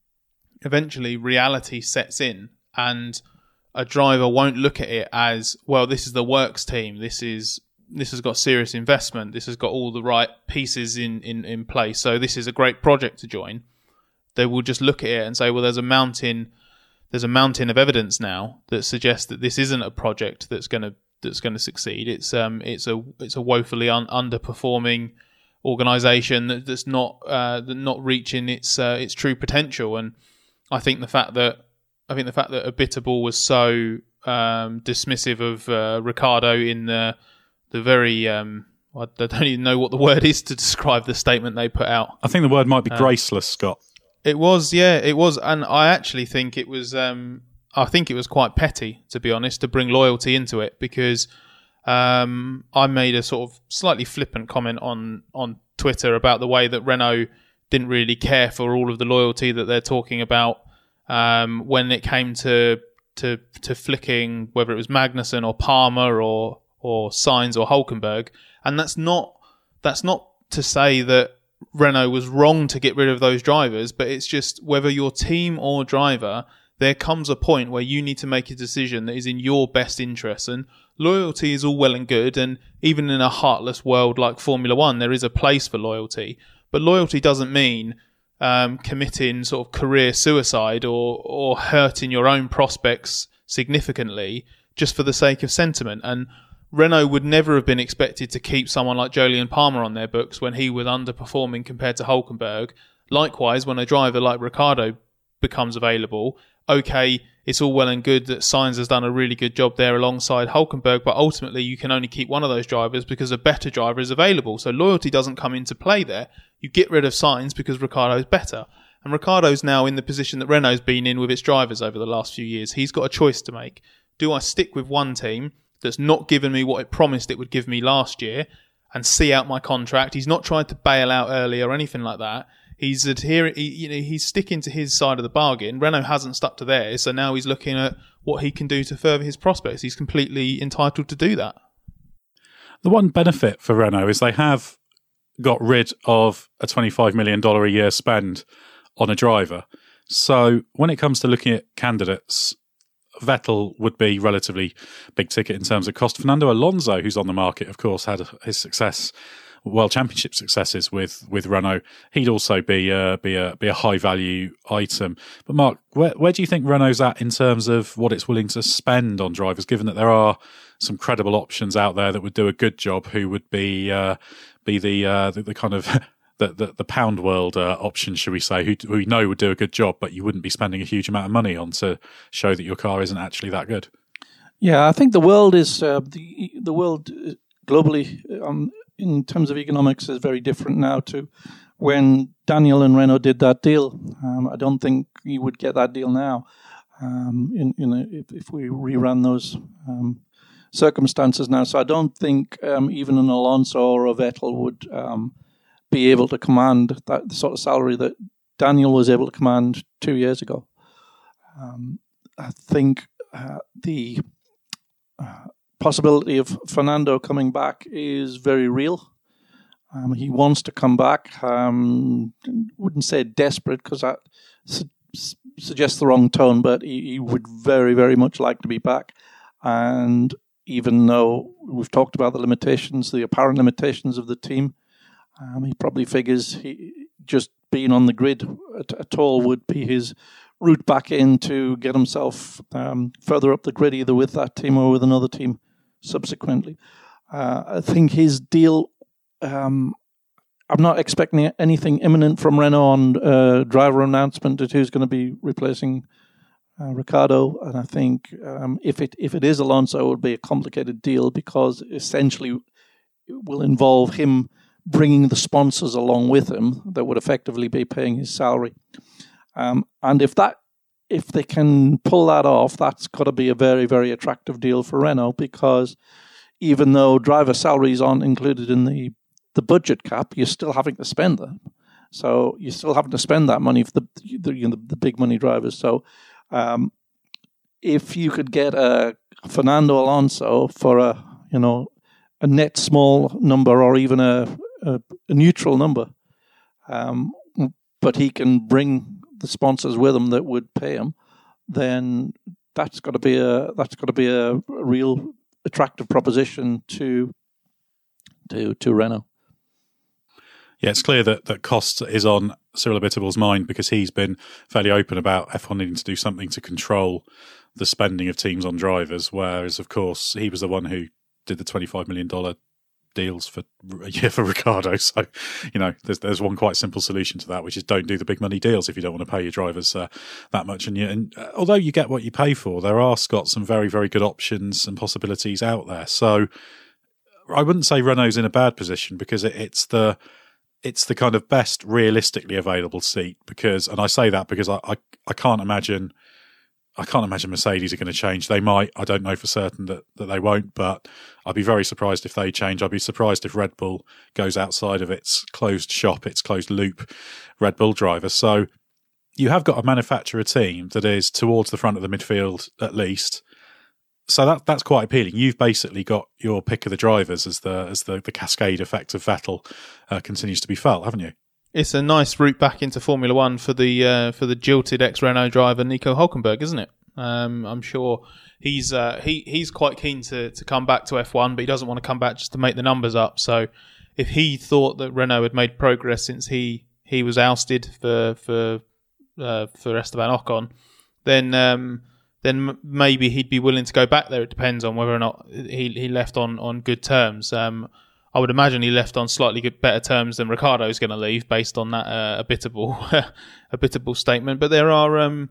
reality sets in, and a driver won't look at it as, well, this is the works team, this has got serious investment, this has got all the right pieces in place, so this is a great project to join. They will just look at it and say, well, there's a mountain of evidence now that suggests that this isn't a project that's going to succeed. It's a woefully underperforming organisation that's not reaching its true potential. And I think the fact that Abiteboul was so dismissive of Ricciardo in the very I don't even know what the word is to describe the statement they put out. I think the word might be graceless, Scott. It was, and I actually think it was. I think it was quite petty, to be honest, to bring loyalty into it, because I made a sort of slightly flippant comment on Twitter about the way that Renault didn't really care for all of the loyalty that they're talking about when it came to flicking, whether it was Magnussen or Palmer or Sainz or Hülkenberg. And that's not to say that Renault was wrong to get rid of those drivers, but it's just whether your team or driver, there comes a point where you need to make a decision that is in your best interest. And loyalty is all well and good, and even in a heartless world like Formula One, there is a place for loyalty. But loyalty doesn't mean committing sort of career suicide or hurting your own prospects significantly just for the sake of sentiment. And Renault would never have been expected to keep someone like Jolyon Palmer on their books when he was underperforming compared to Hülkenberg. Likewise, when a driver like Ricciardo becomes available, okay, it's all well and good that Sainz has done a really good job there alongside Hülkenberg, but ultimately you can only keep one of those drivers because a better driver is available. So loyalty doesn't come into play there. You get rid of Sainz because Ricciardo's better. And Ricciardo's now in the position that Renault's been in with its drivers over the last few years. He's got a choice to make. Do I stick with one team that's not given me what it promised it would give me last year and see out my contract? He's not tried to bail out early or anything like that. He's adhering. He's sticking to his side of the bargain. Renault hasn't stuck to theirs, so now he's looking at what he can do to further his prospects. He's completely entitled to do that. The one benefit for Renault is they have got rid of a $25 million a year spend on a driver. So when it comes to looking at candidates, Vettel would be relatively big ticket in terms of cost. Fernando Alonso, who's on the market, of course, had his success, World Championship successes with Renault. He'd also be a high value item. But Mark, where do you think Renault's at in terms of what it's willing to spend on drivers? Given that there are some credible options out there that would do a good job, who would be the kind of the pound world option, should we say, who we know would do a good job, but you wouldn't be spending a huge amount of money on to show that your car isn't actually that good. Yeah, I think the world is the world globally. In terms of economics, is very different now to when Daniel and Renault did that deal. I don't think you would get that deal now. If we rerun those circumstances now, so I don't think even an Alonso or a Vettel would be able to command that sort of salary that Daniel was able to command 2 years ago. I think the possibility of Fernando coming back is very real. He wants to come back. Wouldn't say desperate because that suggests the wrong tone, but he would very, very much like to be back. And even though we've talked about the limitations, the apparent limitations of the team, he probably figures just being on the grid at all would be his route back in to get himself further up the grid, either with that team or with another team subsequently. I think his deal, I'm not expecting anything imminent from Renault on driver announcement at who's going to be replacing Ricciardo. And I think if it is Alonso, it would be a complicated deal because essentially it will involve him bringing the sponsors along with him that would effectively be paying his salary. And if they can pull that off, that's got to be a very, very attractive deal for Renault, because even though driver salaries aren't included in the budget cap, you're still having to spend them. So you're still having to spend that money for the big money drivers. So if you could get a Fernando Alonso for a net small number or even a neutral number, but he can bring the sponsors with him that would pay him, then that's got to be a real attractive proposition to Renault. Yeah, it's clear that cost is on Cyril Abitable's mind, because he's been fairly open about F1 needing to do something to control the spending of teams on drivers, whereas, of course, he was the one who did the $25 million deals for a year for Ricciardo. So, there's one quite simple solution to that, which is don't do the big money deals if you don't want to pay your drivers that much. And although you get what you pay for, there are, Scott, some very, very good options and possibilities out there. So I wouldn't say Renault's in a bad position, because it's the kind of best realistically available seat. And I say that because I can't imagine Mercedes are going to change. They might. I don't know for certain that they won't, but I'd be very surprised if they change. I'd be surprised if Red Bull goes outside of its closed shop, its closed loop Red Bull driver. So you have got a manufacturer team that is towards the front of the midfield at least. So that's quite appealing. You've basically got your pick of the drivers as the cascade effect of Vettel continues to be felt, haven't you? It's a nice route back into Formula One for the jilted ex-Renault driver Nico Hülkenberg, isn't it? I'm sure he's quite keen to come back to F1, but he doesn't want to come back just to make the numbers up. So if he thought that Renault had made progress since he was ousted for Esteban Ocon, then maybe he'd be willing to go back there. It depends on whether or not he left on good terms. I would imagine he left on slightly better terms than Ricciardo's going to leave, based on that Abitabel statement. But there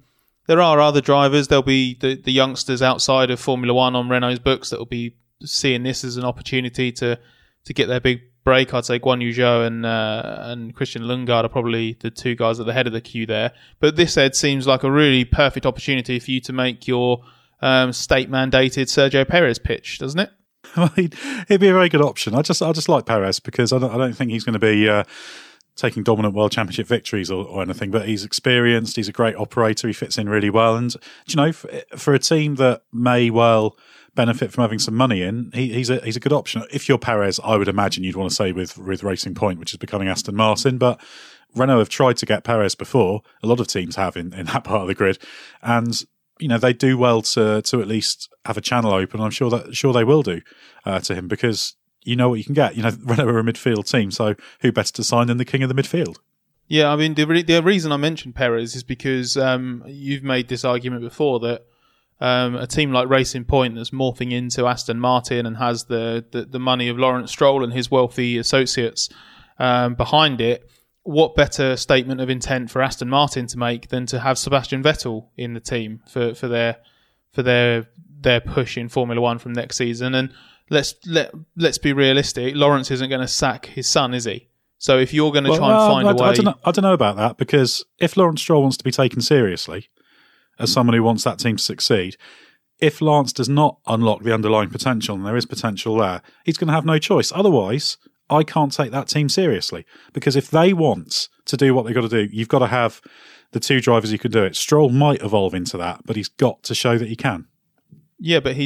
there are other drivers. There'll be the youngsters outside of Formula One on Renault's books that will be seeing this as an opportunity to get their big break. I'd say Guan Yu Zhou and Christian Lundgaard are probably the two guys at the head of the queue there. But this, Ed, seems like a really perfect opportunity for you to make your state-mandated Sergio Perez pitch, doesn't it? I mean, it'd be a very good option. I just like Perez because I don't think he's going to be taking dominant World Championship victories or anything, but he's experienced. He's a great operator. He fits in really well. And, you know, for a team that may well benefit from having some money in, he's a good option. If you're Perez, I would imagine you'd want to say with Racing Point, which is becoming Aston Martin, but Renault have tried to get Perez before. A lot of teams have in that part of the grid. And, you know, they do well to at least have a channel open. I'm sure they will do to him because you know what you can get. You know, Renault are a midfield team, so who better to sign than the king of the midfield? Yeah, I mean, the reason I mentioned Perez is because you've made this argument before that a team like Racing Point that's morphing into Aston Martin and has the money of Lawrence Stroll and his wealthy associates behind it, what better statement of intent for Aston Martin to make than to have Sebastian Vettel in the team for their push in Formula One from next season? And let's be realistic. Lawrence isn't going to sack his son, is he? So if you're going to try and find a way, I don't know about that, because if Lawrence Stroll wants to be taken seriously as someone who wants that team to succeed, if Lance does not unlock the underlying potential, and there is potential there, he's going to have no choice. Otherwise, I can't take that team seriously, because if they want to do what they've got to do, you've got to have the two drivers who can do it. Stroll might evolve into that, but he's got to show that he can. Yeah, but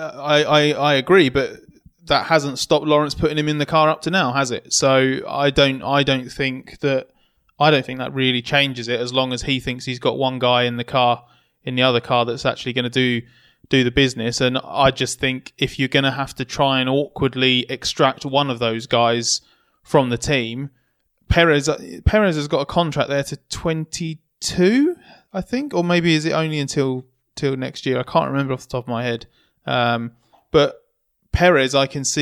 I agree, but that hasn't stopped Lawrence putting him in the car up to now, has it? So I don't think that really changes it, as long as he thinks he's got one guy in the other car that's actually going to do the business. And I just think if you're going to have to try and awkwardly extract one of those guys from the team, Perez has got a contract there to 22, I think, or maybe is it only until next year? I can't remember off the top of my head. But Perez, I can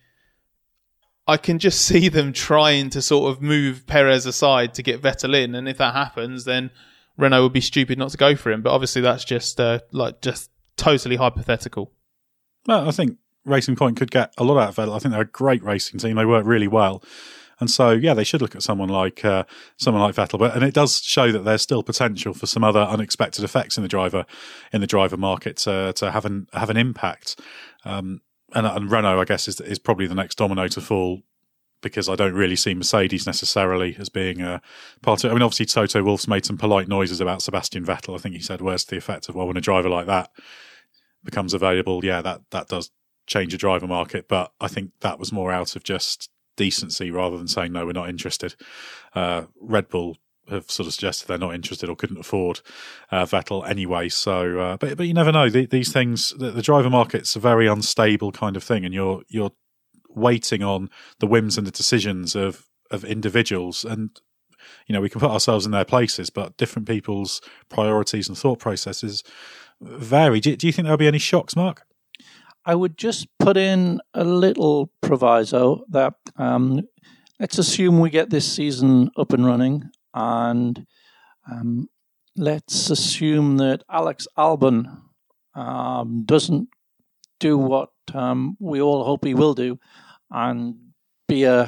just see them trying to sort of move Perez aside to get Vettel in, and if that happens, then Renault would be stupid not to go for him. But obviously, that's just totally hypothetical. Well, I think Racing Point could get a lot out of Vettel. I think they're a great racing team. They work really well. And so, yeah, they should look at someone like Vettel. And it does show that there's still potential for some other unexpected effects in the driver market to have an impact. And Renault, I guess, is probably the next domino to fall, because I don't really see Mercedes necessarily as being a part of it. I mean, obviously, Toto Wolff's made some polite noises about Sebastian Vettel. I think he said words to the effect of, well, when a driver like that becomes available, yeah, that does change a driver market. But I think that was more out of just decency rather than saying, no, we're not interested. Red Bull have sort of suggested they're not interested or couldn't afford Vettel anyway. So, but you never know. These things, the driver market's a very unstable kind of thing, and you're waiting on the whims and the decisions of individuals. And, you know, we can put ourselves in their places, but different people's priorities and thought processes vary. Do you think there'll be any shocks, Mark? I would just put in a little proviso that let's assume we get this season up and running, and let's assume that Alex Albon doesn't do what we all hope he will do, and be a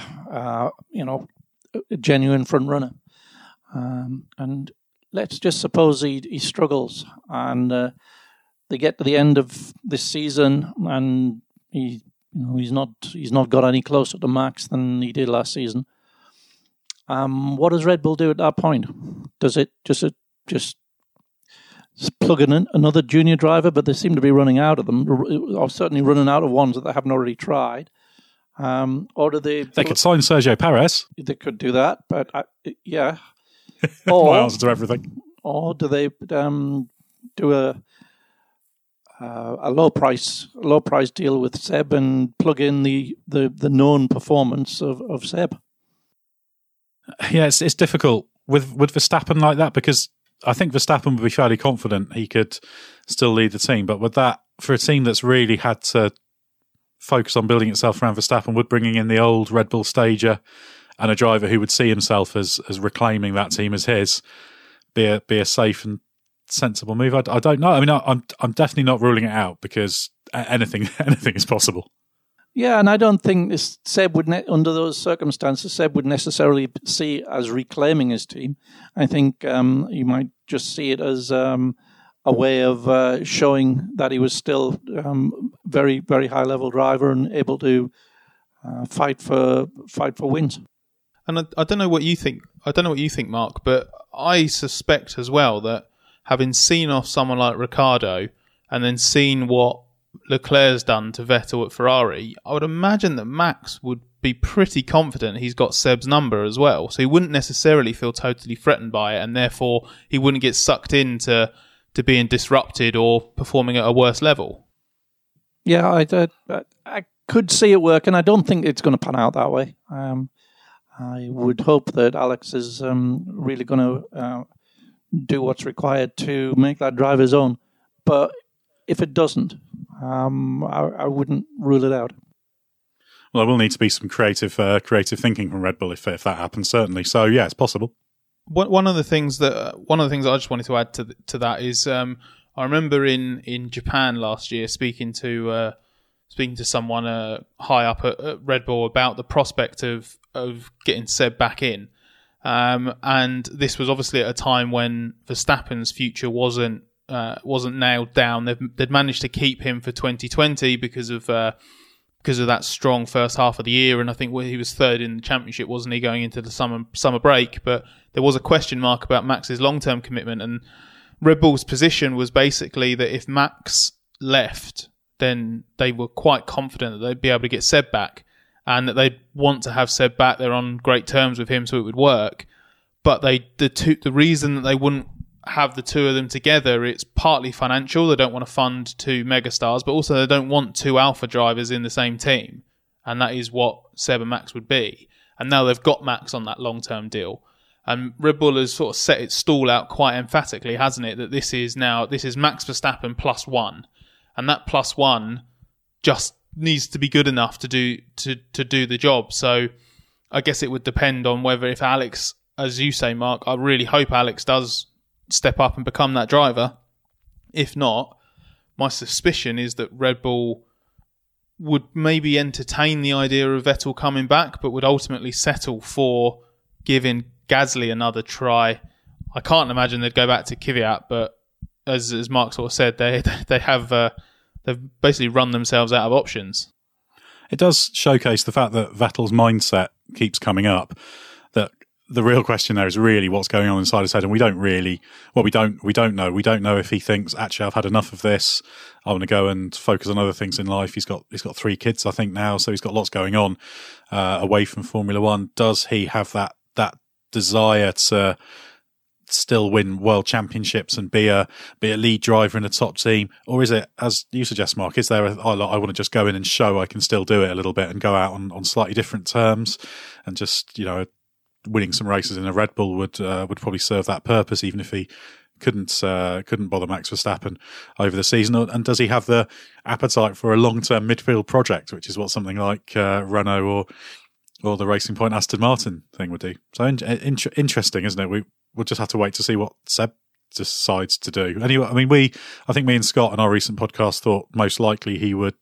genuine front runner. And let's just suppose he struggles, and they get to the end of this season, and he's not got any closer to Max than he did last season. What does Red Bull do at that point? Does it just plug in another junior driver? But they seem to be running out of them, or certainly running out of ones that they haven't already tried. Or do they? They could sign Sergio Perez. They could do that, but yeah. My answer to everything. Or do they do a low price deal with Seb and plug in the known performance of Seb? Yeah, it's difficult with Verstappen like that, because I think Verstappen would be fairly confident he could still lead the team. But with that, for a team that's really had to focus on building itself around Verstappen, would bringing in the old Red Bull stager and a driver who would see himself as reclaiming that team as his be a safe and sensible move? I don't know. I mean, I'm definitely not ruling it out because anything is possible. Yeah, and I don't think Seb would, under those circumstances, Seb would necessarily see it as reclaiming his team. I think you might just see it as a way of showing that he was still very, very high level driver and able to fight for wins. And I don't know what you think. I don't know what you think, Mark, but I suspect as well that having seen off someone like Ricciardo and then seen what Leclerc's done to Vettel at Ferrari, I would imagine that Max would be pretty confident he's got Seb's number as well. So he wouldn't necessarily feel totally threatened by it, and therefore he wouldn't get sucked into being disrupted or performing at a worse level. Yeah, I could see it work, and I don't think it's going to pan out that way. I would hope that Alex is really going to do what's required to make that drive his own. But if it doesn't, I wouldn't rule it out. Well, there will need to be some creative thinking from Red Bull if that happens, certainly. So yeah, it's possible. One of the things that I just wanted to add to that is I remember in Japan last year speaking to someone high up at Red Bull about the prospect of getting Seb back in, and this was obviously at a time when Verstappen's future wasn't nailed down. They'd managed to keep him for 2020 because of that strong first half of the year, and I think he was third in the championship, wasn't he, going into the summer break? But there was a question mark about Max's long-term commitment, and Red Bull's position was basically that if Max left, then they were quite confident that they'd be able to get Seb back, and that they'd want to have Seb back. They're on great terms with him, so it would work. But the reason that they wouldn't have the two of them together, it's partly financial. They don't want to fund two megastars, but also they don't want two alpha drivers in the same team, and that is what Seb and Max would be. And now they've got Max on that long-term deal, and Red Bull has sort of set its stall out quite emphatically, hasn't it, that this is Max Verstappen plus one, and that plus one just needs to be good enough to do the job. So I guess it would depend on whether, if Alex, as you say, Mark, I really hope Alex does step up and become that driver. If not, my suspicion is that Red Bull would maybe entertain the idea of Vettel coming back, but would ultimately settle for giving Gasly another try. I can't imagine they'd go back to Kvyat, but as Mark sort of said, they've basically run themselves out of options. It does showcase the fact that Vettel's mindset keeps coming up. That the real question there is really what's going on inside his head, and we don't know. We don't know if he thinks, actually, I've had enough of this. I want to go and focus on other things in life. He's got 3 kids, I think, now, so he's got lots going on away from Formula One. Does he have that desire to still win world championships and be a lead driver in a top team, or is it, as you suggest, Mark, is there I want to just go in and show I can still do it a little bit and go out on slightly different terms, and just, winning some races in a Red Bull would probably serve that purpose, even if he couldn't bother Max Verstappen over the season? And does he have the appetite for a long-term midfield project, which is what something like Renault or the Racing Point Aston Martin thing would do? So interesting, isn't it? We'll just have to wait to see what Seb decides to do. Anyway, I mean, I think me and Scott on our recent podcast thought most likely he would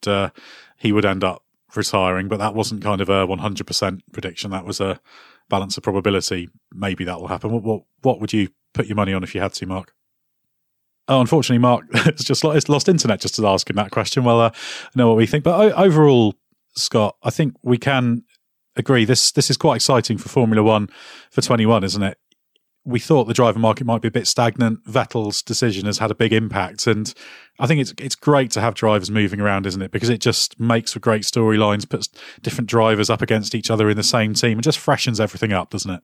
end up retiring, but that wasn't kind of a 100% prediction. That was a balance of probability. Maybe that will happen. What would you put your money on if you had to, Mark? Oh, unfortunately, Mark it's lost internet just as asking that question. Well, I know what we think, but overall, Scott, I think we can agree this is quite exciting for Formula One for 21, isn't it? We thought the driver market might be a bit stagnant. Vettel's decision has had a big impact, and I think it's great to have drivers moving around, isn't it? Because it just makes for great storylines, puts different drivers up against each other in the same team, and just freshens everything up, doesn't it?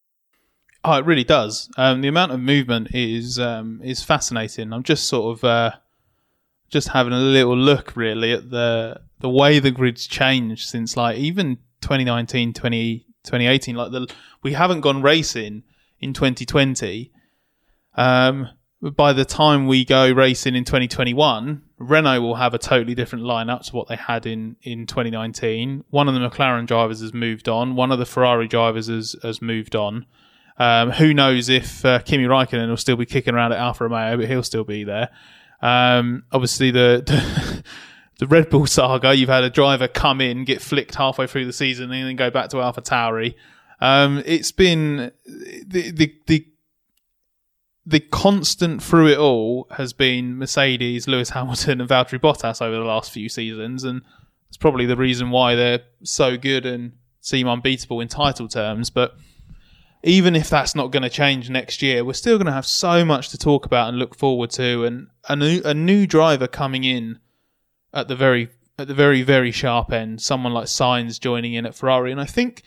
Oh, it really does. The amount of movement is fascinating. I'm just sort of just having a little look, really, at the way the grid's changed since, like, even 2019, 2018. We haven't gone racing in 2020. By the time we go racing in 2021, Renault will have a totally different lineup to what they had in 2019. One of the McLaren drivers has moved on. One of the Ferrari drivers has moved on. Who knows if Kimi Räikkönen will still be kicking around at Alfa Romeo, but he'll still be there. Obviously, the Red Bull saga, you've had a driver come in, get flicked halfway through the season, and then go back to AlphaTauri. It's been the constant through it all has been Mercedes, Lewis Hamilton, and Valtteri Bottas over the last few seasons, and it's probably the reason why they're so good and seem unbeatable in title terms. But even if that's not going to change next year, we're still going to have so much to talk about and look forward to, and a new driver coming in at the very, very sharp end. Someone like Sainz joining in at Ferrari, and I think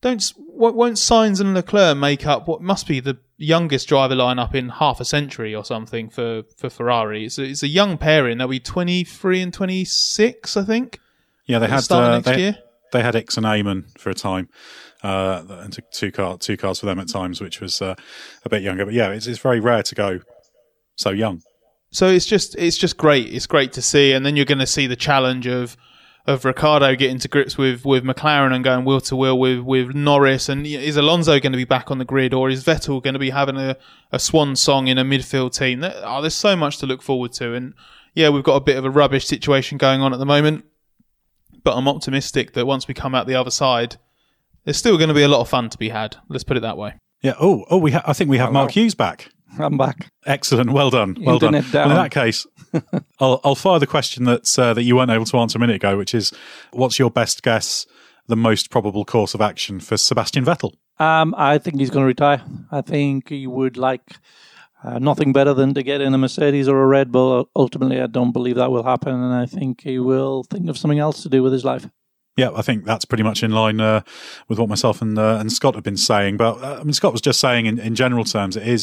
won't Sainz and Leclerc make up what must be the youngest driver lineup in half a century or something for Ferrari? It's a young pairing. They'll be 23 and 26, I think. Yeah, they had next year. They had Ix and Eamon for a time, and took two cars for them at times, which was a bit younger. But yeah, it's very rare to go so young. So it's just great. It's great to see, and then you're going to see the challenge of Ricciardo getting to grips with McLaren and going wheel to wheel with Norris. And is Alonso going to be back on the grid, or is Vettel going to be having a swan song in a midfield team? There's so much to look forward to, and yeah, we've got a bit of a rubbish situation going on at the moment. But I'm optimistic that once we come out the other side, there's still going to be a lot of fun to be had. Let's put it that way. Yeah. I think we have Mark Hughes back. I'm back. Excellent. Well done. Well done. Well, in that case, I'll fire the question that you weren't able to answer a minute ago, which is, what's your best guess, the most probable course of action for Sebastian Vettel? I think he's going to retire. I think he would like nothing better than to get in a Mercedes or a Red Bull. Ultimately, I don't believe that will happen, and I think he will think of something else to do with his life. Yeah, I think that's pretty much in line with what myself and Scott have been saying. But Scott was just saying in general terms, it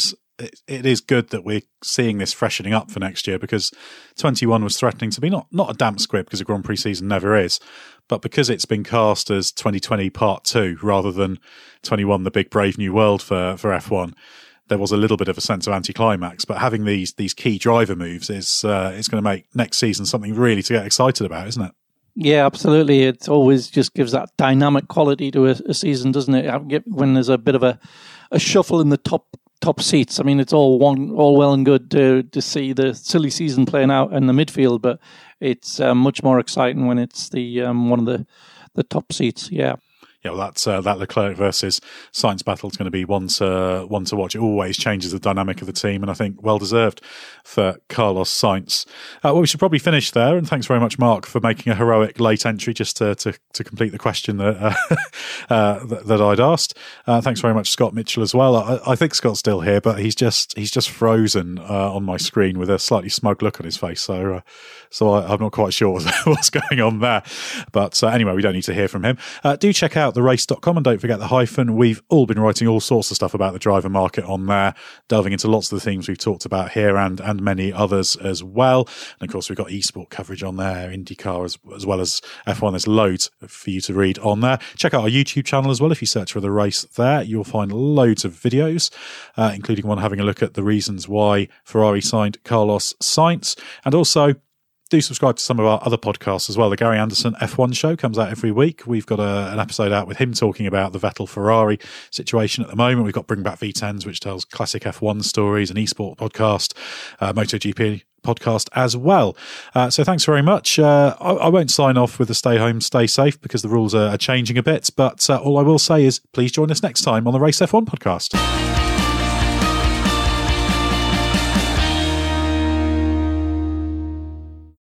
is good that we're seeing this freshening up for next year, because 21 was threatening to be not a damp squib, because a Grand Prix season never is, but because it's been cast as 2020 Part 2 rather than 21 the big brave new world for F1. There was a little bit of a sense of anticlimax, but having these key driver moves is going to make next season something really to get excited about, isn't it? Yeah, absolutely. It always just gives that dynamic quality to a season, doesn't it? When there's a bit of a shuffle in the top seats. I mean, it's all well and good to see the silly season playing out in the midfield, but it's much more exciting when it's the one of the top seats. Yeah. Yeah, well, that Leclerc versus Sainz battle is going to be one to watch. It always changes the dynamic of the team, and I think well deserved for Carlos Sainz. Well, we should probably finish there, and thanks very much, Mark, for making a heroic late entry just to complete the question that that I'd asked. Thanks very much, Scott Mitchell, as well. I think Scott's still here, but he's just frozen on my screen with a slightly smug look on his face. So I'm not quite sure what's going on there. But anyway, we don't need to hear from him. Do check out therace.com, and don't forget the hyphen. We've all been writing all sorts of stuff about the driver market on there, delving into lots of the themes we've talked about here and many others as well. And of course, we've got eSport coverage on there, IndyCar as well as F1. There's loads for you to read on there. Check out our YouTube channel as well. If you search for The Race there, you'll find loads of videos, including one having a look at the reasons why Ferrari signed Carlos Sainz. And also, do subscribe to some of our other podcasts as well. The Gary Anderson F1 show comes out every week. We've got an episode out with him talking about the Vettel-Ferrari situation at the moment. We've got Bring Back V10s, which tells classic F1 stories, an eSport podcast, MotoGP podcast as well. So thanks very much. I won't sign off with the stay home, stay safe, because the rules are changing a bit. But all I will say is please join us next time on the Race F1 podcast.